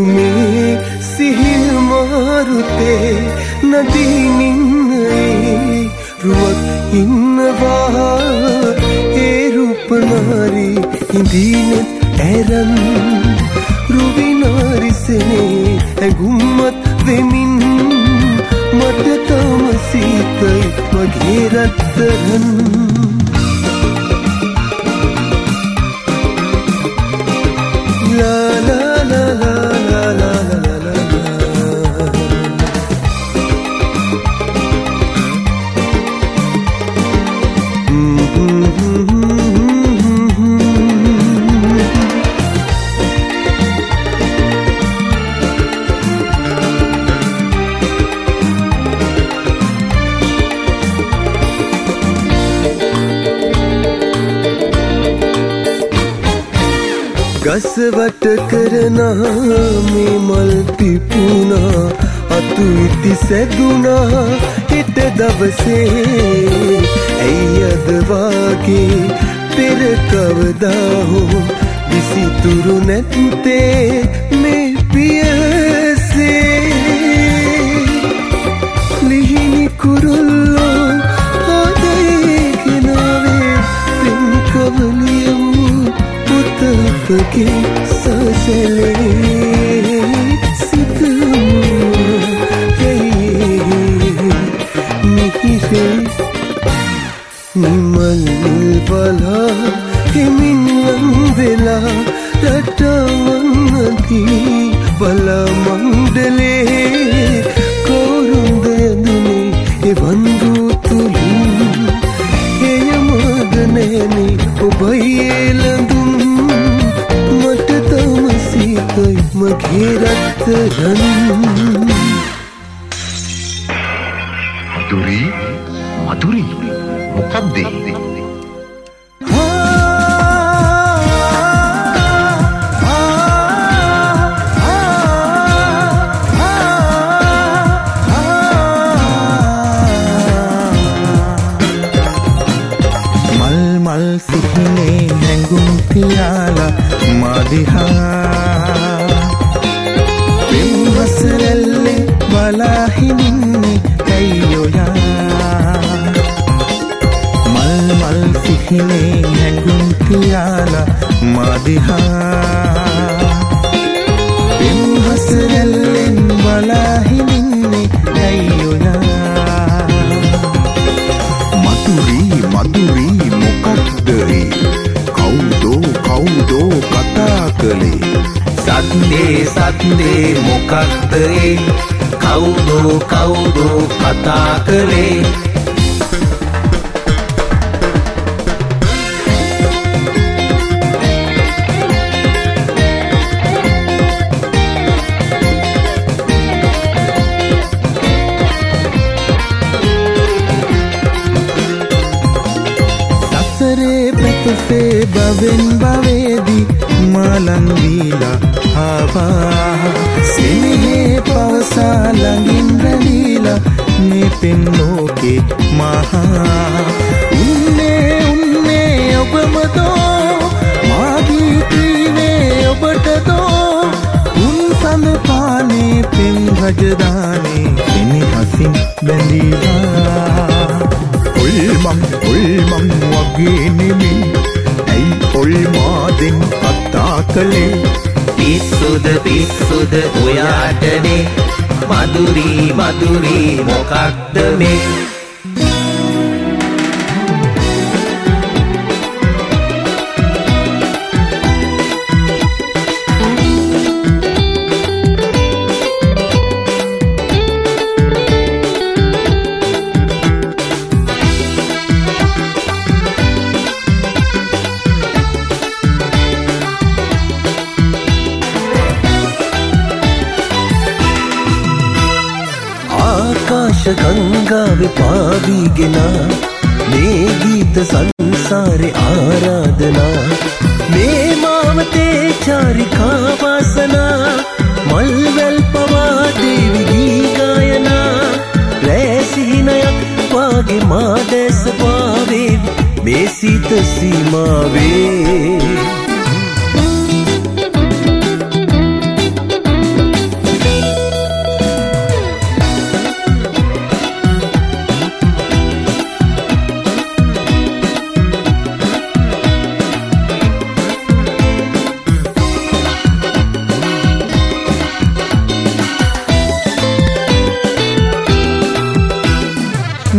මේ සිහිල් මාරුතේ නදීනින්නේ රුවක් ඉන්නවා ඒ රූපනාරි ඉඳීනෙත් ඇරන් රුවිනාරිසනේ ඇගුම්මත් වෙමින් මට තම සීතයි මගේ රත්තරන් la la la la la la la la ගස් වට කරනා මේ මල් පිපුණා අතු ඉති සැදුනා හිට දවසේ ඇයි අද වාගේ පෙර කවදා හෝ විසිතුරු නැත්තේ මේ පියසේ ලිහිණි කුරුල්ලෝ ආදේ ගෙනාවේ පෙන් කවලියෝ පුතපගේ සසලේ සිතමුවේ මිහිරේ නිමල් බලා හිමින් වන්දලා රටවන්නදී බලා මණ්ඩලේ කවුරුන්ද යදුනේ එවන්දු තුලින් එයමද නැනේ ඔබයි එළඳුම් මට තම සීතයි මගේ රත්තරන් මధుරි මොකක්ද මල් සිහිනේ හැඟුම් පියාලා මදිහා පෙම්වසරල්ලේ බලා හිමින්නේ ඇයියෝයා මල් සිහිනේ හැඟුම් පියාලා මදිහා පෙම්වසරල්ලෙන් බලා හිමින්නේ ඇයියෝයා මధుරි මොකක්ද කවුදෝ කතා කළේ සද්දේ මොකක්ද කවුදෝ කතා කළේ බවෙන් බවේදී මලන් දීලා ආවා සිනහේ පවසා ළඟින් රැඳීලා මේ පෙම් ලෝකේ මහා උන්නේ ඔබමදෝ මාගේ කීවේ ඔබටදෝ උන් සඳ පානේ පෙම් රජදානේ සිනහසින් බැඳීලා ඔල්මන් වගේ නෙමෙයි ඇයි ඔල්මාදෙන් කතා කළේ පිස්සුද ඔයාටනේ මధుරි මොකක්ද මේ ගංගාවේ පාවීගෙන මේ ගීත සංසාරේ ආරාධනා මේ මාවතේ චාරිකා වාසනා මල්වැල් පවා දේවි ගී ගායනා රැසිහිනයක් වාගේ මා දැස පාවේ මේ සිත සීමාවේ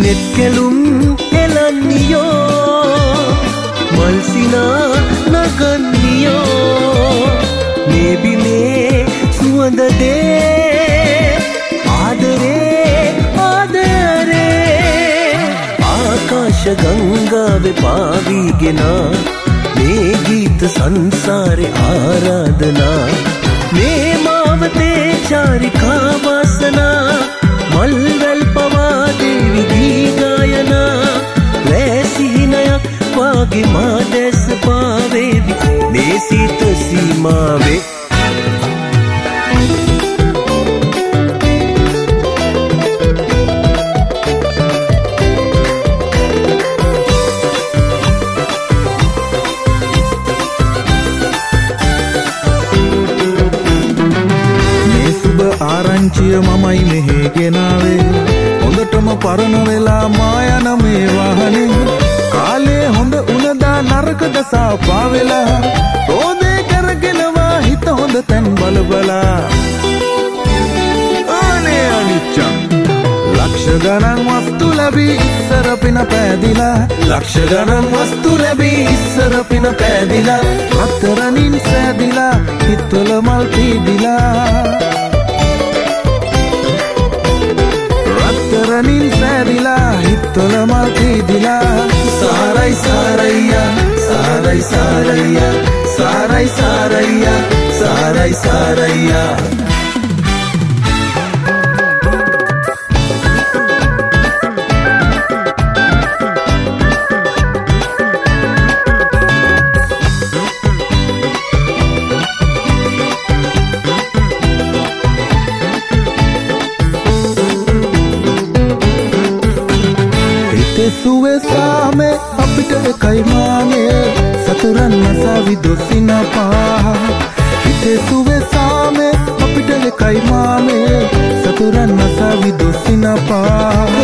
නෙත් කෙලුම් එලන්නියෝ මල්සිනා නගන්නියෝ මේ බිමේ සුවඳ දේ ආදරේ ආදරේ ආකාශ ගංගාවේ පාවීගෙන මේ ගීත සංසාරේ ආරාධනා මේ මාවතේ චාරිකා වාසනා මල්වැල් පවා දේවි ගී ගායනා ලෑසිහිනයක් වාගේ මා දැස පාවේවි මේ සීත සීමාවේ ආරංචිය මමයි මෙහෙ ගෙනාවේ හොඳටම පරණ වෙලා මා යන මේ වාහනේ කාලේ හොඳ උනදා නරක දසා පාවෙලා රෝදේ කරගෙනවා හිත හොඳ තැන් බලබලා අනේ අනිච්චං ලක්ෂ ගණන් වස්තු ලැබී ඉස්සර පින පෑදිලා ලක්ෂ ගණන් වස්තු ලැබී ඉස්සර පින පෑදිලා රත්තරනින් සෑදිලා හිතවල මල් පීදිලා රනින් සෑදිලා හිතවල මල් පීදිලා සාරයි සාරයියා සාරයි සාරයියා සාරයි සාරයියා සාරයි සාරයියා සුවේසාමේ අපිට එකයි මානේ සතුරන් නසාවි දොසින පහ හිතේ සුවේසාමේ අපිට එකයි මානේ සතුරන් නසාවි දොසින පහ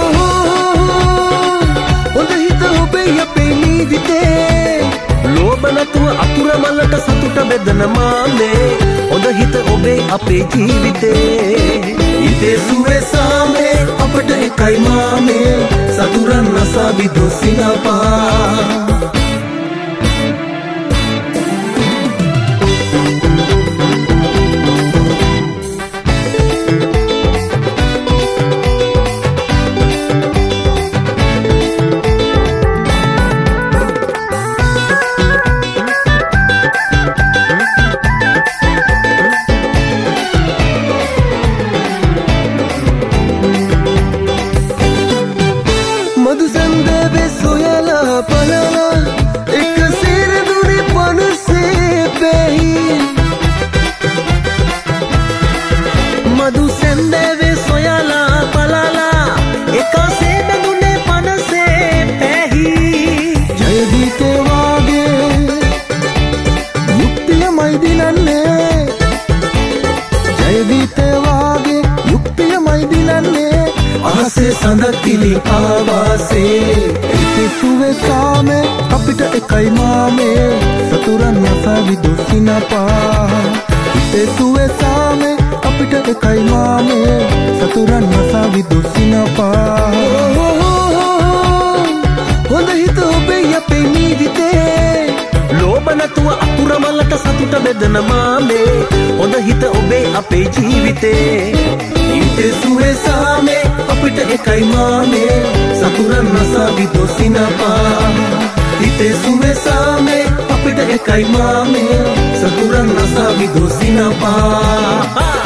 හොඳ හිත ඔබේ අපේ නිවිතේ ලෝභ නැතුව අතුර මලට සතුට බෙදන මානේ හොඳ හිත ඔබේ අපේ ජීවිතේ හිතේ සුවේසාමේ අපිට එකයි මානේ සතුරන් නසාවි දොසින පහ සඳකිලි ආවාසේ හිතේ සුවේසාමේ අපිට එකයි මාමේ සතුරන් නසාවි දොසින පහ හිතේ සුවේසාමේ අපිට එකයි මාමේ සතුරන් නසාවි දොසින පහ හොඳ හිත ඔබේ අපේ නිවිතේ ලෝභ නැතුව අතුර මලට සතුට බෙදන මාමේ හොඳ හිත ඔබේ අපේ ජීවිතේ හිතේ සුවේසාමේ අපිට එකයි මානේ සතුරන් නසාවි දොසින පහ හිතේ සුවේසාමේ අපිට එකයි මානේ සතුරන් නසාවි දොසින පහ